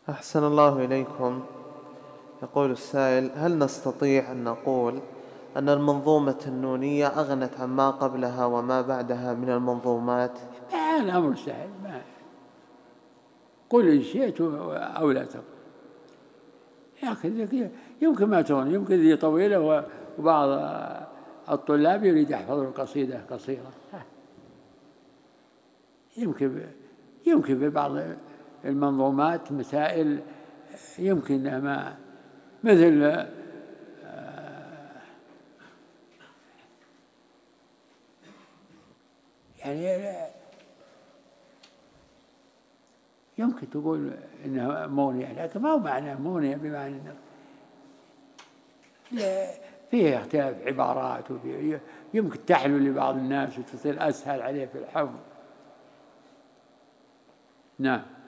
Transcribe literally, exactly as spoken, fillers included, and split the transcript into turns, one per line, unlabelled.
أحسن الله إليكم. يقول السائل: هل نستطيع أن نقول أن المنظومة النونية أغنت عما قبلها وما بعدها من المنظومات؟
الأمر سهل، ما قل إن شئت أو لا تقل، لكن يمكن ما تغني، يمكن ذي طويلة وبعض الطلاب يريد يحفظ قصيدة قصيرة، يمكن يمكن في بعض المنظومات مسائل يمكن ما مثل يعني يمكن تقول إنها مونية، لكن ما هو معنى مونية بمعنى إنه فيه اختلاف عبارات، يمكن تحلو لبعض الناس وتصير أسهل عليه في الحفظ. نعم.